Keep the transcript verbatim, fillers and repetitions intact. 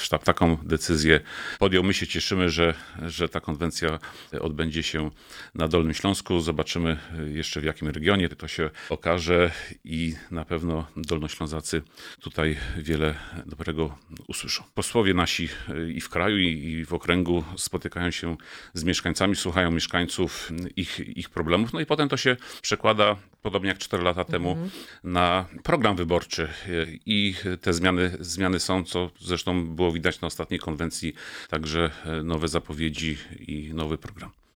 sztab taką decyzję podjął. My się cieszymy, że, że ta konwencja odbędzie się na Dolnym Śląsku. Zobaczymy jeszcze w jakim regionie to się okaże i na pewno Dolnoślązacy tutaj wiele dobrego usłyszą. Posłowie nasi i w kraju, i w okręgu spotykają się z mieszkańcami, słuchają mieszkańców, ich, ich problemów, no i potem to się przekłada, podobnie jak cztery lata temu, mhm. na program wyborczy i te zmiany, zmiany są, co zresztą było widać na ostatniej konwencji, także nowe zapowiedzi i nowy program.